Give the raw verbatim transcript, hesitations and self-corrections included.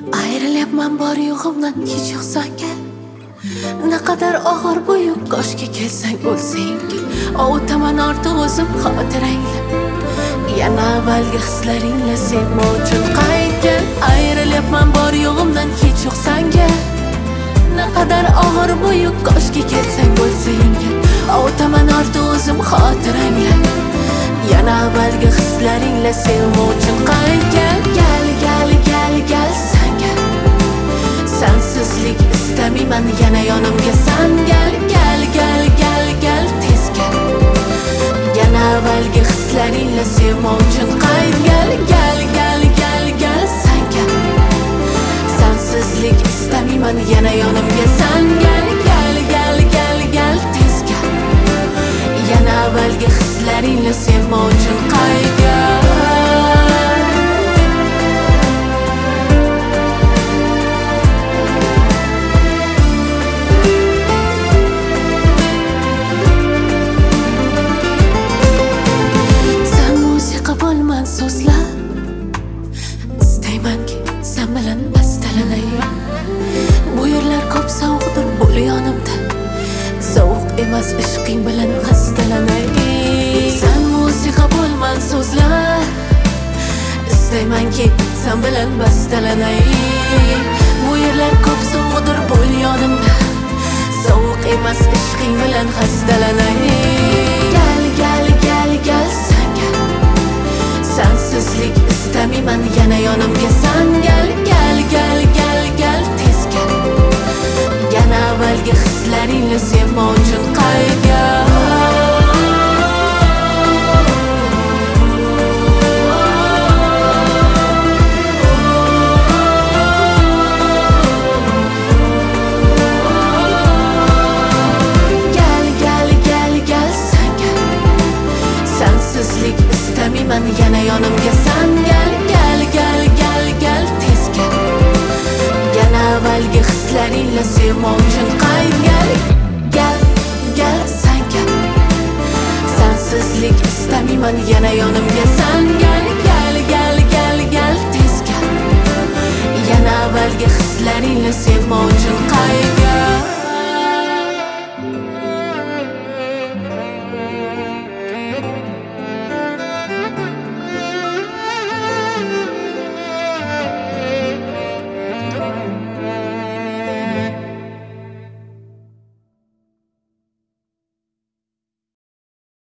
Ayrilyapman bor yo'g'imdan hech yo'qsanga. Naqadar og'ir bu yuk, koshki kelsang o'lsang. Ovutaman ortiq o'zim xotirangla. Yana avvalgi hislaringla sevma uchun qaytgan. Ayrilyapman bor yo'g'imdan hech yo'qsanga. Naqadar og'ir bu yuk, koshki kelsang o'lsang. Ovutaman ortiq o'zim xotirangla. Yana avvalgi hislaringla sevma uchun qaytgan. Gal gal gal gal sanga. Sensizlik istamayman, yana yonimga san gal. Gal gal gal gal tez gal. Yana avvalgi hislaringla sevma uchun qaytgan. Gal gal gal gal sanga. Sensizlik istamayman, yana yonimga san gal. Gal gal gal gal tez gal. Yana avvalgi hislaringla sevma uchun qaytgan. Sen musiqa bo'lman so'zlar, istaymanki sen bilan bastalanay. Bu yerlar ko'p sovuqdir bo'l yonimda, sovuq emas ishqing bilan xastalanay. Sen musiqa bo'lman so'zlar, istaymanki sen bilan bastalanay. Bu yerlar ko'p sovuqdir bo'l yonimda, sovuq emas ishqing bilan xastalanay. Gal gal gal gal sanga. Sensizlik istamayman, yana yonimga san gal. Gal gal gal gal tez gal. Yana avvalgi hislaringla sevma uchun qaytgan. Gal gal gal gal sanga. Sensizlik istamayman, yana yonimga san gal. Gal gal gal gal tez gal. Yana avvalgi hislaringla sevma uchun qaytgan. Gal gal sanga. Sensizlik istamayman, yana yonimga san gal. Gal gal gal gal tez gal. Yana avvalgi hislaringla sevma uchun